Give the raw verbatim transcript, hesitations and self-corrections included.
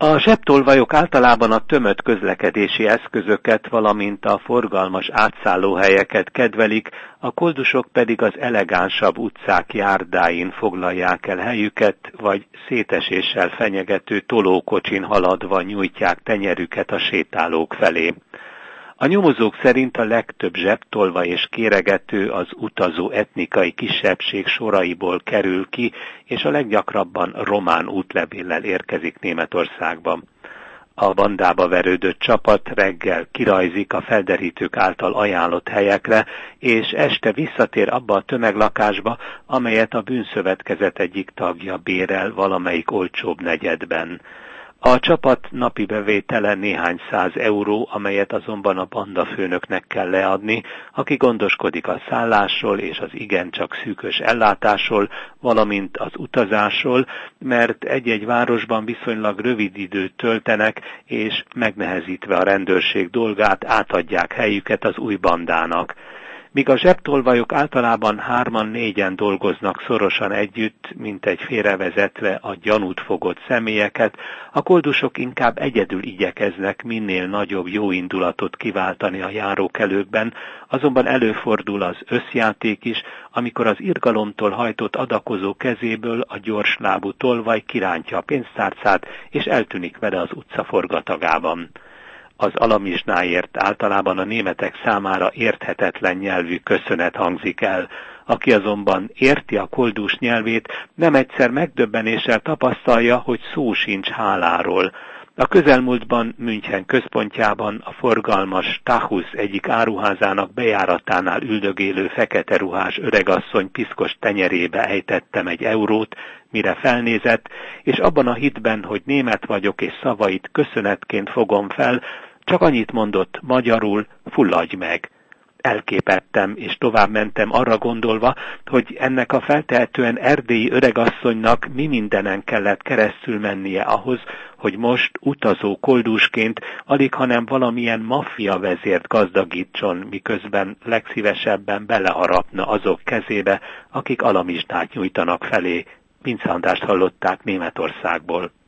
A zsebtolvajok általában a tömött közlekedési eszközöket, valamint a forgalmas átszállóhelyeket kedvelik, a koldusok pedig az elegánsabb utcák járdáin foglalják el helyüket, vagy széteséssel fenyegető tolókocsin haladva nyújtják tenyerüket a sétálók felé. A nyomozók szerint a legtöbb zsebtolvaj és kéregető az utazó etnikai kisebbség soraiból kerül ki, és a leggyakrabban román útlevéllel érkezik Németországba. A bandába verődött csapat reggel kirajzik a felderítők által ajánlott helyekre, és este visszatér abba a tömeglakásba, amelyet a bűnszövetkezet egyik tagja bérel valamelyik olcsóbb negyedben. A csapat napi bevétele néhány száz euró, amelyet azonban a bandafőnöknek kell leadni, aki gondoskodik a szállásról és az igencsak szűkös ellátásról, valamint az utazásról, mert egy-egy városban viszonylag rövid időt töltenek, és megnehezítve a rendőrség dolgát átadják helyüket az új bandának. Míg a zsebtolvajok általában hárman-négyen dolgoznak szorosan együtt, mint egy félrevezetve a gyanút fogott személyeket, a koldusok inkább egyedül igyekeznek minél nagyobb jóindulatot kiváltani a járókelőkben, azonban előfordul az összjáték is, amikor az irgalomtól hajtott adakozó kezéből a gyorslábú tolvaj kirántja a pénztárcát, és eltűnik vele az utca forgatagában. Az alamizsnáért általában a németek számára érthetetlen nyelvű köszönet hangzik el. Aki azonban érti a koldus nyelvét, nem egyszer megdöbbenéssel tapasztalja, hogy szó sincs háláról. A közelmúltban München központjában a forgalmas Tachus egyik áruházának bejáratánál üldögélő fekete ruhás öregasszony piszkos tenyerébe ejtettem egy eurót, mire felnézett, és abban a hitben, hogy német vagyok és szavait köszönetként fogom fel, csak annyit mondott magyarul: fulladj meg. Elképettem, és tovább mentem arra gondolva, hogy ennek a feltehetően erdélyi öregasszonynak mi mindenen kellett keresztül mennie ahhoz, hogy most utazó koldusként alig, hanem valamilyen maffia vezért gazdagítson, miközben legszívesebben beleharapna azok kezébe, akik alamizsnát nyújtanak felé. Vince Andrást hallották Németországból.